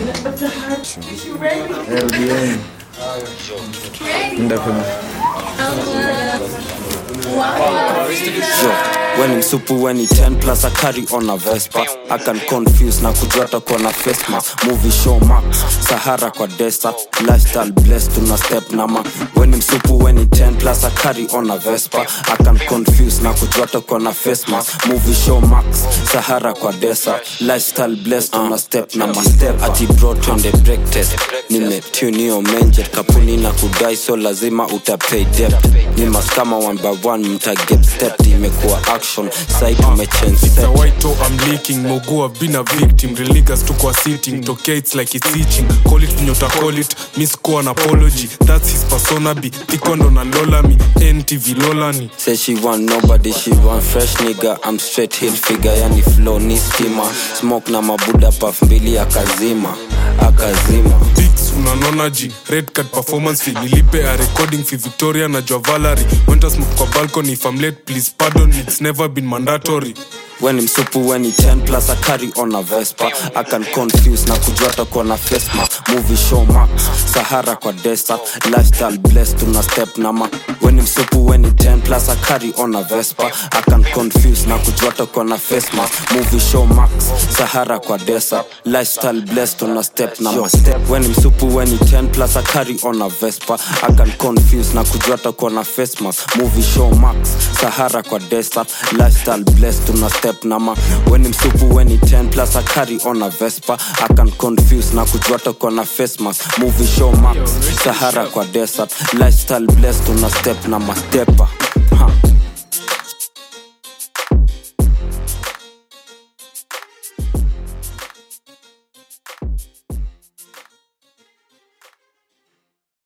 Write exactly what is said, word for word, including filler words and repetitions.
Is you ready? Ready. Yo, when I'm super when he ten plus I carry on a Vespa. I can confuse na kujota kona face mask. Movie show max, Sahara kwa desert. Lifestyle blessed to na step nama. When I'm super when he ten plus I carry on a Vespa. I can confuse na kujota kona face mask. Movie show max, Sahara kwa desert. Lifestyle blessed to na step nama. Step ati brought on the break test. Nime tune yo menjet kapuni na kudai so lazima utapay debt. Nima kama one by one mta get stepped. Imekuwa action, side umechange step. It's a white toe I'm leaking. Mogo I've been a victim. Religas to kwa sitting. Tokea it's like it's itching. Call it nyota call it. Miss ko an apology. That's his persona B. Tikondo na lola mi. N T V lola ni. Say she want nobody, she want fresh nigga. I'm straight hill figure, yani flow ni steamer. Smoke na mabuda puff mbili akazima. Akazima Bigs unanona G. Red card performance fee. Nilipe a recording fee Victoria na Joa Valerie. Went to smoke kwa balcony. If I'm late please pardon. It's never been mandatory. When I'm super when he ten plus I carry on a Vespa. I can confuse na kujota kona face mask. Movie show max, Sahara kwa desert. Lifestyle blessed to na step nama. When I'm super when he ten plus I carry on a Vespa. I can confuse na kujota kona face mask. Movie show max, Sahara kwa desert. Lifestyle blessed to na step nama. Step when I'm super when he ten plus I carry on a Vespa. I can confuse na kujota kona face mask. Movie show max, Sahara kwa desert. Lifestyle blessed to na step nama. When I'm super when he ten plus I carry on a Vespa. I can confuse na kujota kona face mask. Movie show max, Sahara kwa desert. Lifestyle blessed to na step nama. Stepper